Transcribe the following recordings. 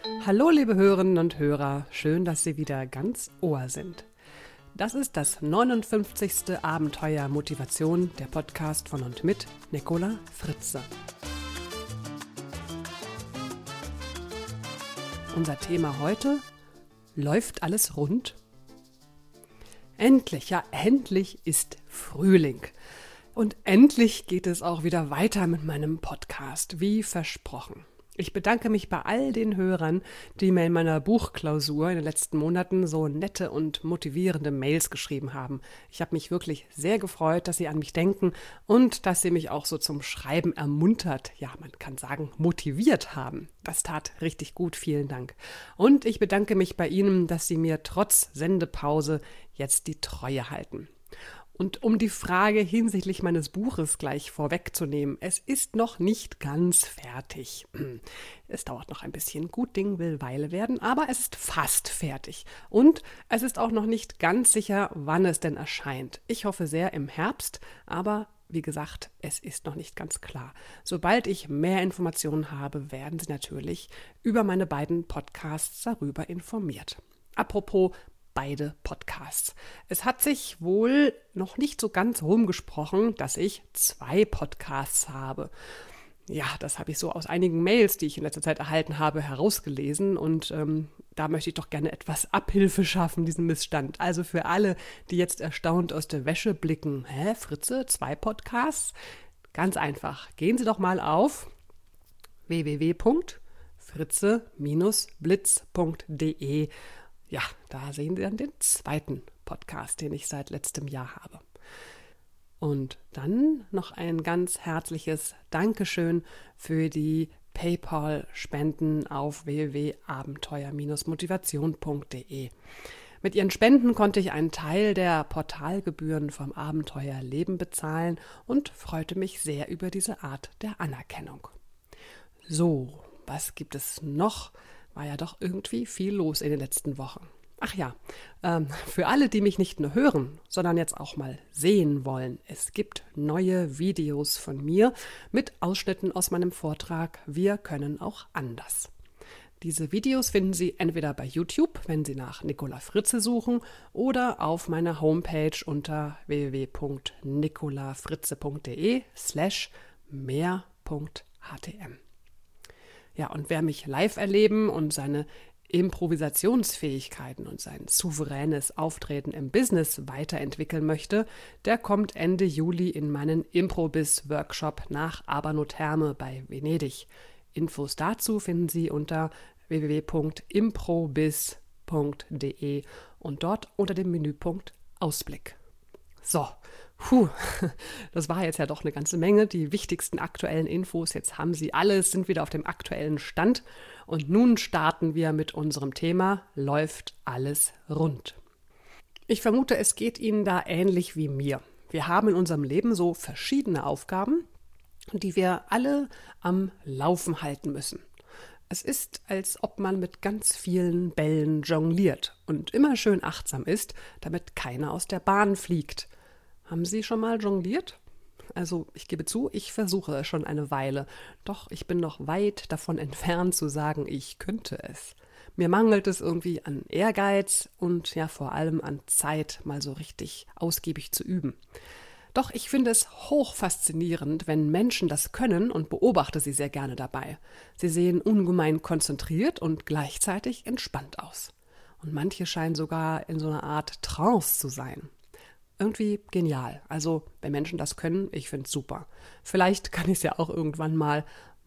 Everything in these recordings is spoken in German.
Hallo liebe Hörerinnen und Hörer, schön, dass Sie wieder ganz Ohr sind. Das ist das 59. Abenteuer Motivation, der Podcast von und mit Nicola Fritze. Unser Thema heute: Läuft alles rund? Endlich, ja endlich ist Frühling. Und endlich geht es auch wieder weiter mit meinem Podcast, wie versprochen. Ich bedanke mich bei all den Hörern, die mir in meiner Buchklausur in den letzten Monaten so nette und motivierende Mails geschrieben haben. Ich habe mich wirklich sehr gefreut, dass Sie an mich denken und dass Sie mich auch so zum Schreiben ermuntert, ja, man kann sagen, motiviert haben. Das tat richtig gut, vielen Dank. Und ich bedanke mich bei Ihnen, dass Sie mir trotz Sendepause jetzt die Treue halten. Und um die Frage hinsichtlich meines Buches gleich vorwegzunehmen, es ist noch nicht ganz fertig. Es dauert noch ein bisschen, gut Ding will Weile werden, aber es ist fast fertig. Und es ist auch noch nicht ganz sicher, wann es denn erscheint. Ich hoffe sehr im Herbst, aber wie gesagt, es ist noch nicht ganz klar. Sobald ich mehr Informationen habe, werden Sie natürlich über meine beiden Podcasts darüber informiert. Apropos beide Podcasts. Es hat sich wohl noch nicht so ganz rumgesprochen, dass ich 2 Podcasts habe. Ja, das habe ich so aus einigen Mails, die ich in letzter Zeit erhalten habe, herausgelesen und da möchte ich doch gerne etwas Abhilfe schaffen, diesen Missstand. Also für alle, die jetzt erstaunt aus der Wäsche blicken, Fritze, 2 Podcasts? Ganz einfach, gehen Sie doch mal auf www.fritze-blitz.de. Ja, da sehen Sie dann den 2. Podcast, den ich seit letztem Jahr habe. Und dann noch ein ganz herzliches Dankeschön für die PayPal-Spenden auf www.abenteuer-motivation.de. Mit Ihren Spenden konnte ich einen Teil der Portalgebühren vom Abenteuerleben bezahlen und freute mich sehr über diese Art der Anerkennung. So, was gibt es noch? War ja doch irgendwie viel los in den letzten Wochen. Ach ja, für alle, die mich nicht nur hören, sondern jetzt auch mal sehen wollen, es gibt neue Videos von mir mit Ausschnitten aus meinem Vortrag Wir können auch anders. Diese Videos finden Sie entweder bei YouTube, wenn Sie nach Nicola Fritze suchen, oder auf meiner Homepage unter www.nicolafritze.de/mehr.htm. Ja, und wer mich live erleben und seine Improvisationsfähigkeiten und sein souveränes Auftreten im Business weiterentwickeln möchte, der kommt Ende Juli in meinen Improbiz-Workshop nach Abano-Therme bei Venedig. Infos dazu finden Sie unter www.improbiz.de und dort unter dem Menüpunkt Ausblick. So, das war jetzt ja doch eine ganze Menge, die wichtigsten aktuellen Infos. Jetzt haben Sie alles, sind wieder auf dem aktuellen Stand. Und nun starten wir mit unserem Thema: Läuft alles rund? Ich vermute, es geht Ihnen da ähnlich wie mir. Wir haben in unserem Leben so verschiedene Aufgaben, die wir alle am Laufen halten müssen. Es ist, als ob man mit ganz vielen Bällen jongliert und immer schön achtsam ist, damit keiner aus der Bahn fliegt. Haben Sie schon mal jongliert? Also ich gebe zu, ich versuche es schon eine Weile, doch ich bin noch weit davon entfernt zu sagen, ich könnte es. Mir mangelt es irgendwie an Ehrgeiz und ja vor allem an Zeit, mal so richtig ausgiebig zu üben. Doch ich finde es hochfaszinierend, wenn Menschen das können und beobachte sie sehr gerne dabei. Sie sehen ungemein konzentriert und gleichzeitig entspannt aus. Und manche scheinen sogar in so einer Art Trance zu sein. Irgendwie genial. Also, wenn Menschen das können, ich finde es super. Vielleicht kann ich es ja auch irgendwann mal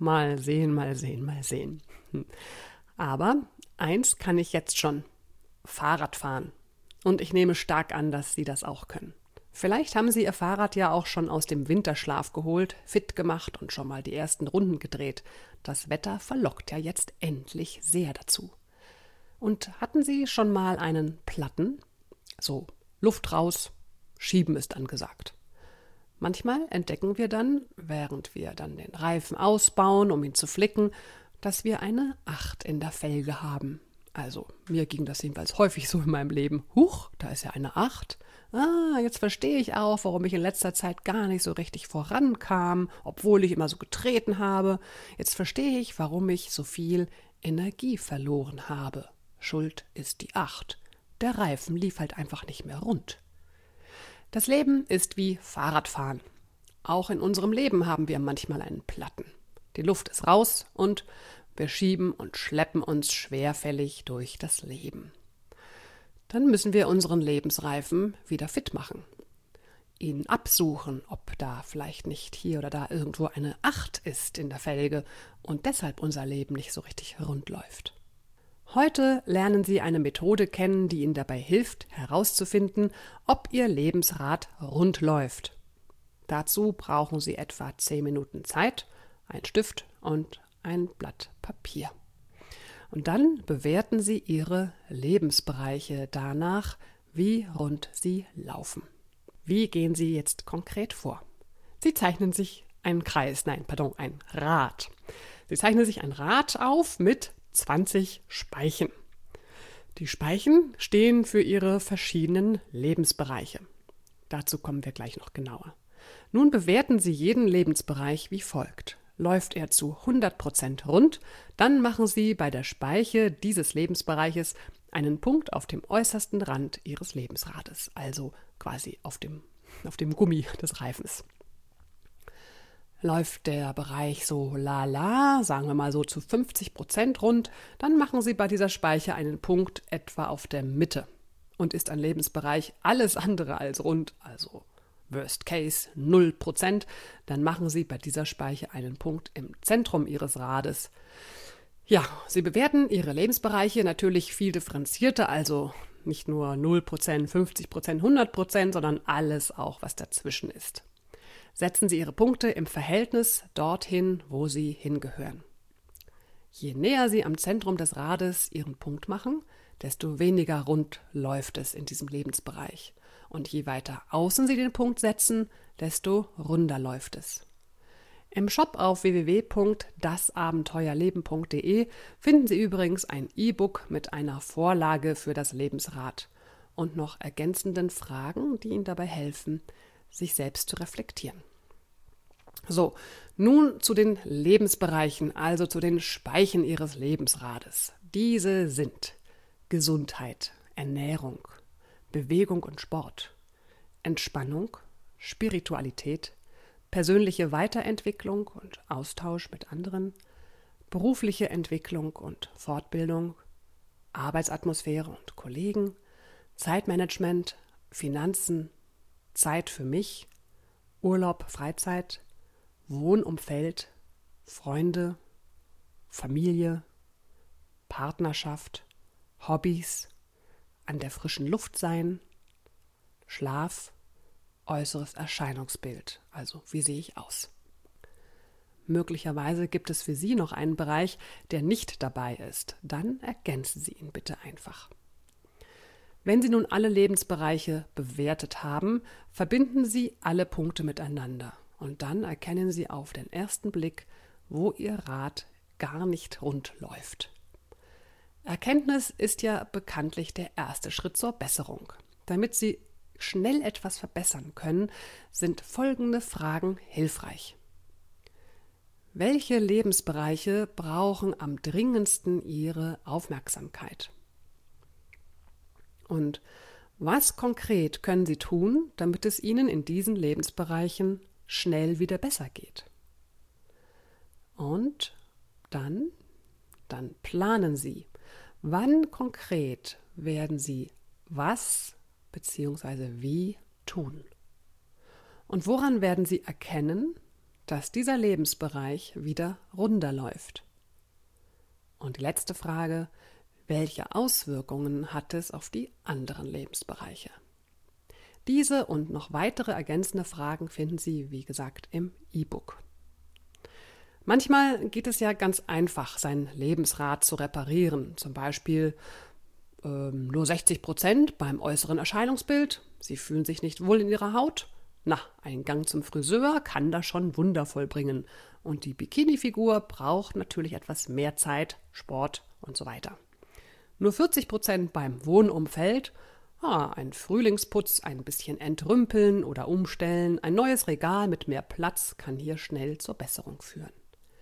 sehen. Aber eins kann ich jetzt schon: Fahrrad fahren. Und ich nehme stark an, dass Sie das auch können. Vielleicht haben Sie Ihr Fahrrad ja auch schon aus dem Winterschlaf geholt, fit gemacht und schon mal die ersten Runden gedreht. Das Wetter verlockt ja jetzt endlich sehr dazu. Und hatten Sie schon mal einen Platten? So, Luft raus, Schieben ist angesagt. Manchmal entdecken wir dann, während wir dann den Reifen ausbauen, um ihn zu flicken, dass wir eine 8 in der Felge haben. Also, mir ging das jedenfalls häufig so in meinem Leben. Huch, da ist ja eine 8. Jetzt verstehe ich auch, warum ich in letzter Zeit gar nicht so richtig vorankam, obwohl ich immer so getreten habe. Jetzt verstehe ich, warum ich so viel Energie verloren habe. Schuld ist die 8. Der Reifen lief halt einfach nicht mehr rund. Das Leben ist wie Fahrradfahren. Auch in unserem Leben haben wir manchmal einen Platten. Die Luft ist raus und wir schieben und schleppen uns schwerfällig durch das Leben. Dann müssen wir unseren Lebensreifen wieder fit machen. Ihn absuchen, ob da vielleicht nicht hier oder da irgendwo eine 8 ist in der Felge und deshalb unser Leben nicht so richtig rund läuft. Heute lernen Sie eine Methode kennen, die Ihnen dabei hilft, herauszufinden, ob Ihr Lebensrad rund läuft. Dazu brauchen Sie etwa 10 Minuten Zeit, einen Stift und ein Blatt Papier. Und dann bewerten Sie Ihre Lebensbereiche danach, wie rund sie laufen. Wie gehen Sie jetzt konkret vor? Sie zeichnen sich ein Rad. Sie zeichnen sich ein Rad auf mit 20 Speichen. Die Speichen stehen für Ihre verschiedenen Lebensbereiche. Dazu kommen wir gleich noch genauer. Nun bewerten Sie jeden Lebensbereich wie folgt. Läuft er zu 100% rund, dann machen Sie bei der Speiche dieses Lebensbereiches einen Punkt auf dem äußersten Rand Ihres Lebensrades, also quasi auf dem Gummi des Reifens. Läuft der Bereich so lala, sagen wir mal so zu 50% rund, dann machen Sie bei dieser Speiche einen Punkt etwa auf der Mitte. Und ist ein Lebensbereich alles andere als rund, also Worst Case 0%, dann machen Sie bei dieser Speiche einen Punkt im Zentrum Ihres Rades. Ja, Sie bewerten Ihre Lebensbereiche natürlich viel differenzierter, also nicht nur 0%, 50%, 100%, sondern alles auch, was dazwischen ist. Setzen Sie Ihre Punkte im Verhältnis dorthin, wo sie hingehören. Je näher Sie am Zentrum des Rades Ihren Punkt machen, desto weniger rund läuft es in diesem Lebensbereich. Und je weiter außen Sie den Punkt setzen, desto runder läuft es. Im Shop auf www.dasabenteuerleben.de finden Sie übrigens ein E-Book mit einer Vorlage für das Lebensrad und noch ergänzenden Fragen, die Ihnen dabei helfen, sich selbst zu reflektieren. So, nun zu den Lebensbereichen, also zu den Speichen Ihres Lebensrades. Diese sind Gesundheit, Ernährung, Bewegung und Sport, Entspannung, Spiritualität, persönliche Weiterentwicklung und Austausch mit anderen, berufliche Entwicklung und Fortbildung, Arbeitsatmosphäre und Kollegen, Zeitmanagement, Finanzen, Zeit für mich, Urlaub, Freizeit, Wohnumfeld, Freunde, Familie, Partnerschaft, Hobbys, an der frischen Luft sein, Schlaf, äußeres Erscheinungsbild, also wie sehe ich aus. Möglicherweise gibt es für Sie noch einen Bereich, der nicht dabei ist. Dann ergänzen Sie ihn bitte einfach. Wenn Sie nun alle Lebensbereiche bewertet haben, verbinden Sie alle Punkte miteinander und dann erkennen Sie auf den ersten Blick, wo Ihr Rad gar nicht rund läuft. Erkenntnis ist ja bekanntlich der erste Schritt zur Besserung. Damit Sie schnell etwas verbessern können, sind folgende Fragen hilfreich. Welche Lebensbereiche brauchen am dringendsten Ihre Aufmerksamkeit? Und was konkret können Sie tun, damit es Ihnen in diesen Lebensbereichen schnell wieder besser geht? Und dann planen Sie. Wann konkret werden Sie was bzw. wie tun? Und woran werden Sie erkennen, dass dieser Lebensbereich wieder runder läuft? Und die letzte Frage: Welche Auswirkungen hat es auf die anderen Lebensbereiche? Diese und noch weitere ergänzende Fragen finden Sie, wie gesagt, im E-Book. Manchmal geht es ja ganz einfach, sein Lebensrad zu reparieren. Zum Beispiel nur 60% beim äußeren Erscheinungsbild. Sie fühlen sich nicht wohl in Ihrer Haut. Na, ein Gang zum Friseur kann das schon Wunder vollbringen. Und die Bikini-Figur braucht natürlich etwas mehr Zeit, Sport und so weiter. Nur 40% beim Wohnumfeld. Ein Frühlingsputz, ein bisschen entrümpeln oder umstellen, ein neues Regal mit mehr Platz kann hier schnell zur Besserung führen.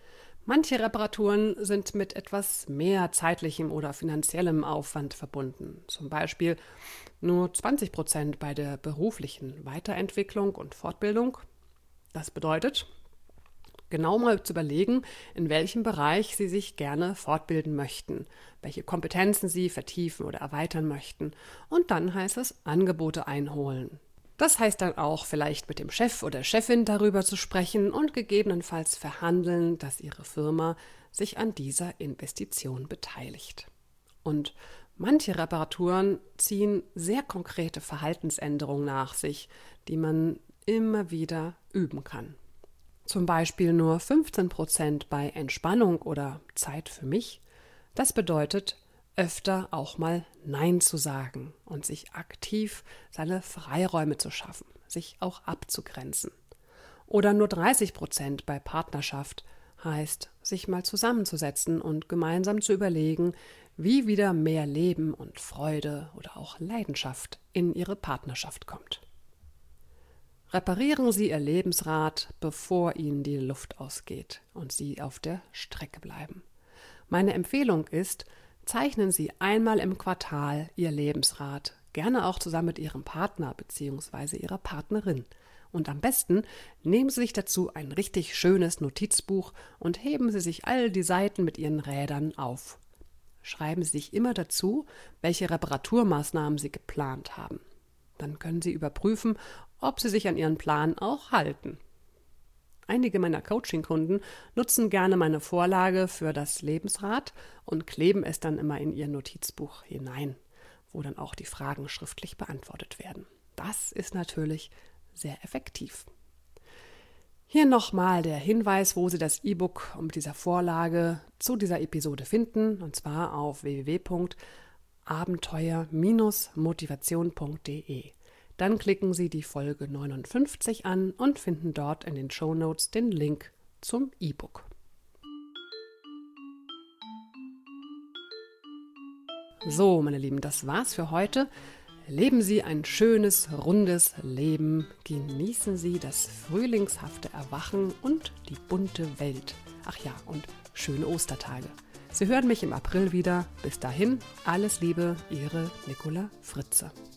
Manche Reparaturen sind mit etwas mehr zeitlichem oder finanziellem Aufwand verbunden. Zum Beispiel nur 20% bei der beruflichen Weiterentwicklung und Fortbildung. Das bedeutet, genau mal zu überlegen, in welchem Bereich Sie sich gerne fortbilden möchten, welche Kompetenzen Sie vertiefen oder erweitern möchten. Und dann heißt es Angebote einholen. Das heißt dann auch, vielleicht mit dem Chef oder Chefin darüber zu sprechen und gegebenenfalls verhandeln, dass Ihre Firma sich an dieser Investition beteiligt. Und manche Reparaturen ziehen sehr konkrete Verhaltensänderungen nach sich, die man immer wieder üben kann. Zum Beispiel nur 15% bei Entspannung oder Zeit für mich. Das bedeutet, öfter auch mal Nein zu sagen und sich aktiv seine Freiräume zu schaffen, sich auch abzugrenzen. Oder nur 30% bei Partnerschaft heißt, sich mal zusammenzusetzen und gemeinsam zu überlegen, wie wieder mehr Leben und Freude oder auch Leidenschaft in Ihre Partnerschaft kommt. Reparieren Sie Ihr Lebensrad, bevor Ihnen die Luft ausgeht und Sie auf der Strecke bleiben. Meine Empfehlung ist, zeichnen Sie einmal im Quartal Ihr Lebensrad, gerne auch zusammen mit Ihrem Partner bzw. Ihrer Partnerin. Und am besten nehmen Sie sich dazu ein richtig schönes Notizbuch und heben Sie sich all die Seiten mit Ihren Rädern auf. Schreiben Sie sich immer dazu, welche Reparaturmaßnahmen Sie geplant haben. Dann können Sie überprüfen, ob Sie sich an Ihren Plan auch halten. Einige meiner Coaching-Kunden nutzen gerne meine Vorlage für das Lebensrad und kleben es dann immer in ihr Notizbuch hinein, wo dann auch die Fragen schriftlich beantwortet werden. Das ist natürlich sehr effektiv. Hier nochmal der Hinweis, wo Sie das E-Book mit dieser Vorlage zu dieser Episode finden, und zwar auf www.abenteuer-motivation.de. Dann klicken Sie die Folge 59 an und finden dort in den Shownotes den Link zum E-Book. So, meine Lieben, das war's für heute. Leben Sie ein schönes, rundes Leben. Genießen Sie das frühlingshafte Erwachen und die bunte Welt. Ach ja, und schöne Ostertage. Sie hören mich im April wieder. Bis dahin, alles Liebe, Ihre Nicola Fritze.